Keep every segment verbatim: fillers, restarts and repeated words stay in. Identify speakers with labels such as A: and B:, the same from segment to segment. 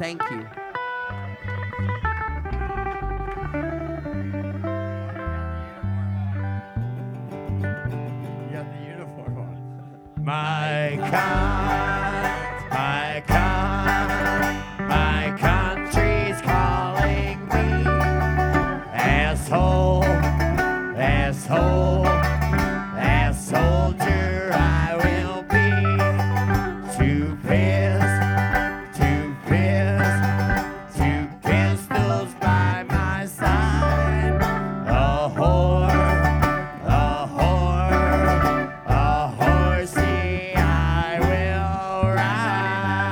A: Thank you.
B: You got the uniform on. My con, my con, my country's calling me. Asshole, asshole, ass soldier I will be. Two fists, two fists, two pistols by my side. A whore, a whore, a horsey I will ride.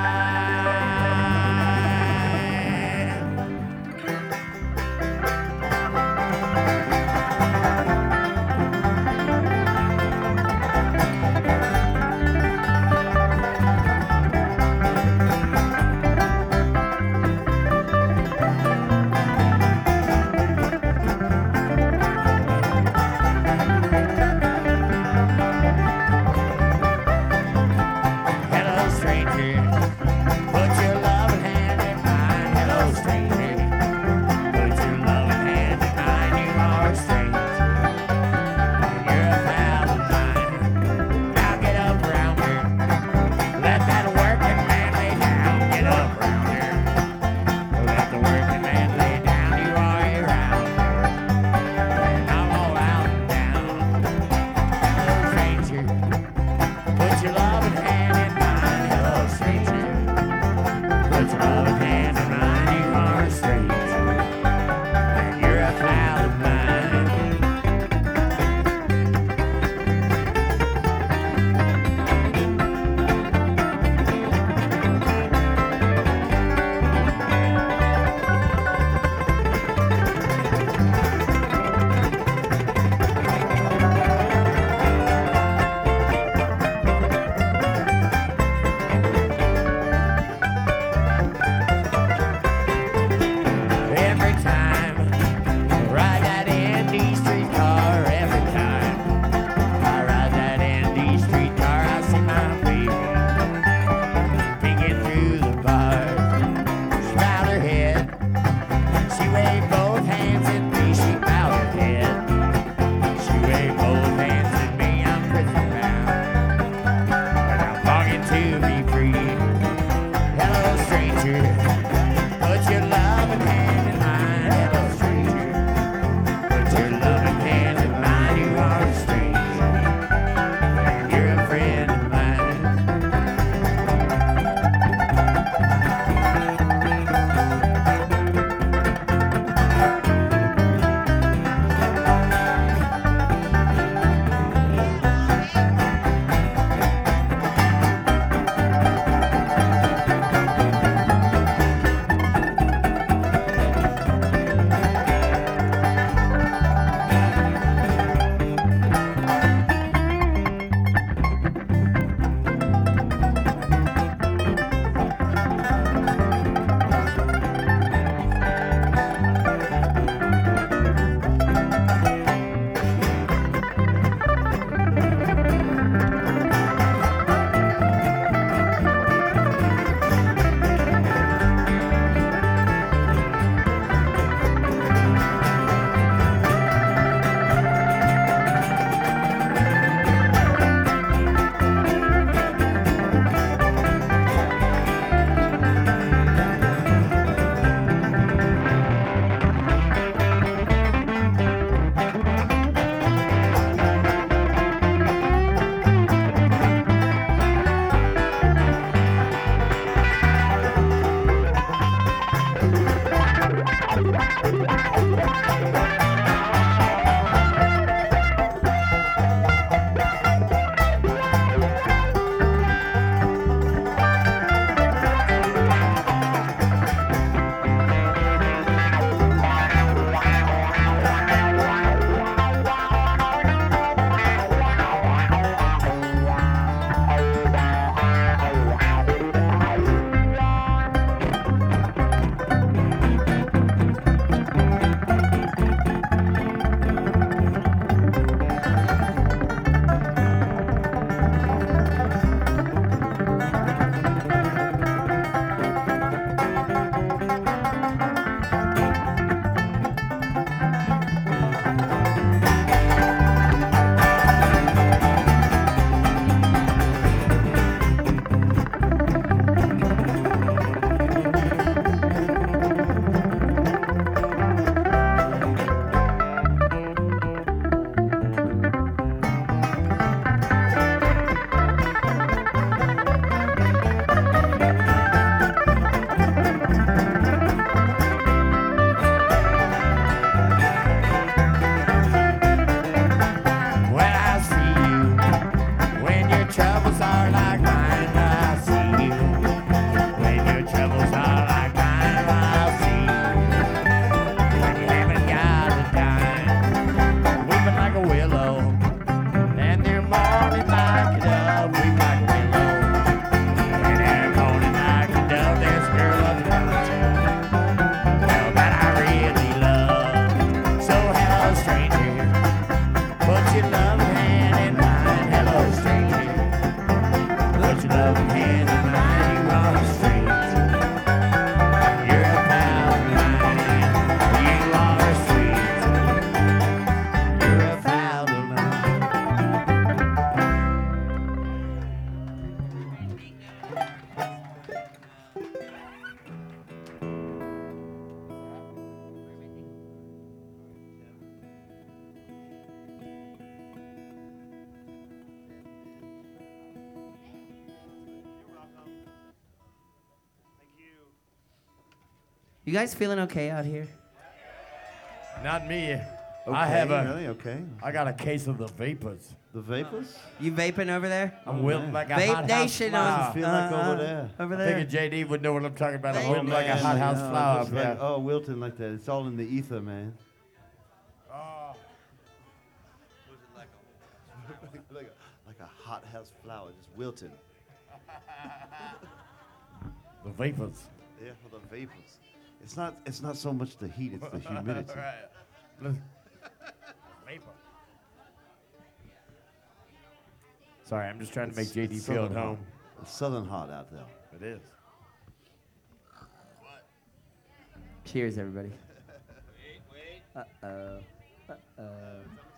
B: Hello, stranger. Put your loving hand in mine. Hello, stranger. Put your loving hand in mine. You are a stranger. You're a pal of mine. Now get up round here. Let that working man lay down. Get up round here. Let the working man lay down. You are a rounder. And I'm all out and down. Hello, stranger. Put your loving hand in mine. Hello, stranger. Put your loving hand in mine. You are a stranger. And you're a pal of mine. Every time I ride that Indy streetcar, every time I ride that Indy streetcar, I see my baby peeking through the bars. She bowed her head, she waved both hands at me, she bowed her head, she waved both hands at me. I'm prison bound, but I'm longing to be free. Hello, stranger. Put your loving hand in mine, hello stranger. Put your loving hand in mine, you are a stranger. And you're a friend of mine.
A: You guys feeling okay out here?
B: Not me.
C: Okay,
B: I have a.
C: really? Okay.
B: I got a case of the vapors.
C: The vapors?
A: You vaping over there?
B: I'm
C: Oh,
B: wilting
C: man.
B: like a
A: Vape
B: hot
A: Nation
B: house
A: on.
B: flower.
C: feel like over
A: uh,
C: there?
A: Over
B: I
A: there.
B: think J D would know what I'm talking about. I'm
A: Oh,
B: wilting like a
C: man,
B: hot house
C: no,
B: flower.
C: just like,
B: Yeah.
C: oh, wilting like that. It's all in the ether, man.
B: Oh.
C: like, a, like, a, like a hot house flower, just wilting.
B: The vapors.
C: Yeah, for the vapors. It's not. It's not so much the heat; it's the humidity.
B: Right. Listen. Vapor. Sorry, I'm just trying to make J D
C: It's
B: feel at
C: southern
B: home.
C: hot. It's southern hot out there.
B: It is.
A: Cheers, everybody. Uh oh. Uh oh.